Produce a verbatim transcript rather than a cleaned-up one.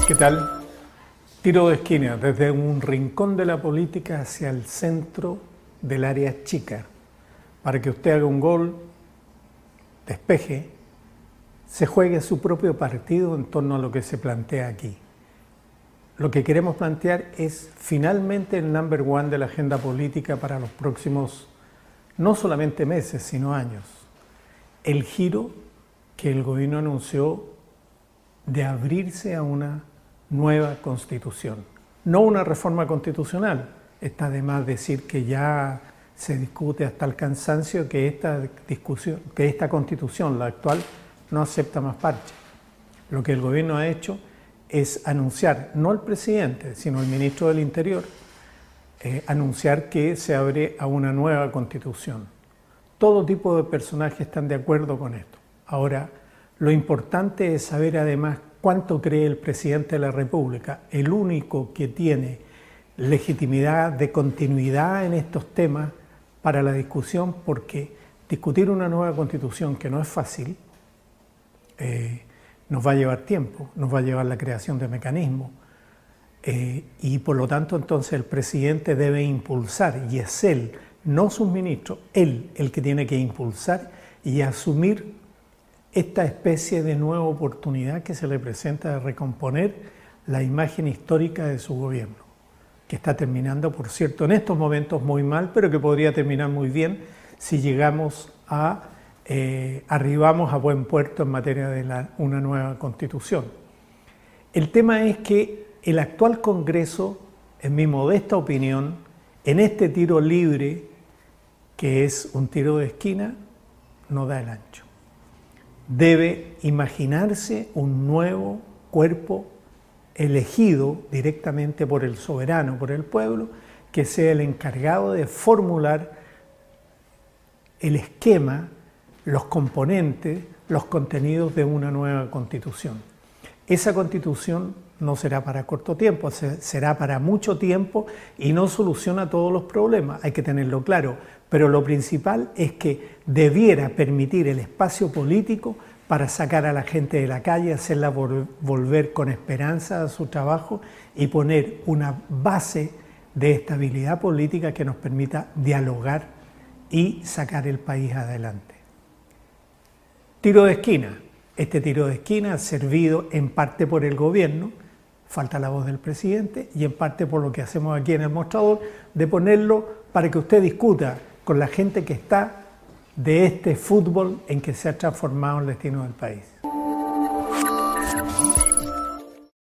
¿Qué tal? Tiro de esquina, desde un rincón de la política hacia el centro del área chica, para que usted haga un gol, despeje, se juegue su propio partido en torno a lo que se plantea aquí. Lo que queremos plantear es finalmente el number one de la agenda política para los próximos, no solamente meses, sino años. El giro que el gobierno anunció de abrirse a una nueva constitución. No una reforma constitucional. Está de más decir que ya se discute hasta el cansancio que esta discusión, que esta constitución, la actual, no acepta más parches. Lo que el gobierno ha hecho es anunciar, no el presidente, sino el ministro del Interior, eh, anunciar que se abre a una nueva constitución. Todo tipo de personajes están de acuerdo con esto. Ahora, lo importante es saber además cuánto cree el presidente de la República, el único que tiene legitimidad de continuidad en estos temas para la discusión, porque discutir una nueva constitución, que no es fácil, eh, nos va a llevar tiempo, nos va a llevar la creación de mecanismos, eh, y por lo tanto entonces el presidente debe impulsar, y es él, no sus ministros, él el que tiene que impulsar y asumir esta especie de nueva oportunidad que se le presenta de recomponer la imagen histórica de su gobierno, que está terminando, por cierto, en estos momentos muy mal, pero que podría terminar muy bien si llegamos a, eh, arribamos a buen puerto en materia de la, una nueva constitución. El tema es que el actual Congreso, en mi modesta opinión, en este tiro libre, que es un tiro de esquina, no da el ancho. Debe imaginarse un nuevo cuerpo elegido directamente por el soberano, por el pueblo, que sea el encargado de formular el esquema, los componentes, los contenidos de una nueva constitución. Esa constitución no será para corto tiempo, será para mucho tiempo y no soluciona todos los problemas, hay que tenerlo claro, pero lo principal es que debiera permitir el espacio político para sacar a la gente de la calle, hacerla volver con esperanza a su trabajo y poner una base de estabilidad política que nos permita dialogar y sacar el país adelante. Tiro de esquina. Este tiro de esquina ha servido en parte por el gobierno, falta la voz del presidente, y en parte por lo que hacemos aquí en el mostrador, de ponerlo para que usted discuta con la gente que está de este fútbol en que se ha transformado el destino del país.